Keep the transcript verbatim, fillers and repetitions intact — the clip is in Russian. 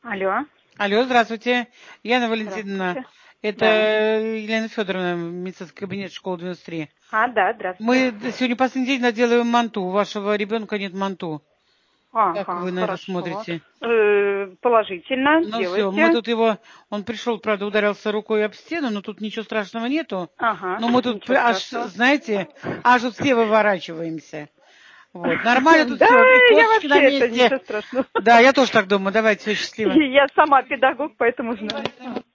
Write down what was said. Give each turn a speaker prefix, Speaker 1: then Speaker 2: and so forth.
Speaker 1: Алло.
Speaker 2: Алло, здравствуйте. Яна Валентиновна,
Speaker 1: Здравствуйте.
Speaker 2: это
Speaker 1: Да.
Speaker 2: Елена Федоровна, медицинский кабинет школы девяносто три.
Speaker 1: А, да, здравствуйте.
Speaker 2: Мы сегодня последний день наделаем манту. У вашего ребенка нет манту. Как
Speaker 1: Ага,
Speaker 2: вы на это
Speaker 1: хорошо.
Speaker 2: смотрите?
Speaker 1: Э, положительно,
Speaker 2: Ну все, мы
Speaker 1: делайте.
Speaker 2: тут его, он пришел, правда, ударился рукой об стену, но тут ничего страшного нету.
Speaker 1: Ага,
Speaker 2: Но мы тут,
Speaker 1: ничего
Speaker 2: аж,
Speaker 1: страшного.
Speaker 2: знаете, аж вот все выворачиваемся. Вот, нормально тут
Speaker 1: Да,
Speaker 2: все, и
Speaker 1: я
Speaker 2: косточки на
Speaker 1: вообще это
Speaker 2: месте.
Speaker 1: ничего страшного.
Speaker 2: Да, я тоже так думаю. Давайте, все, счастливо.
Speaker 1: Я сама педагог, поэтому знаю.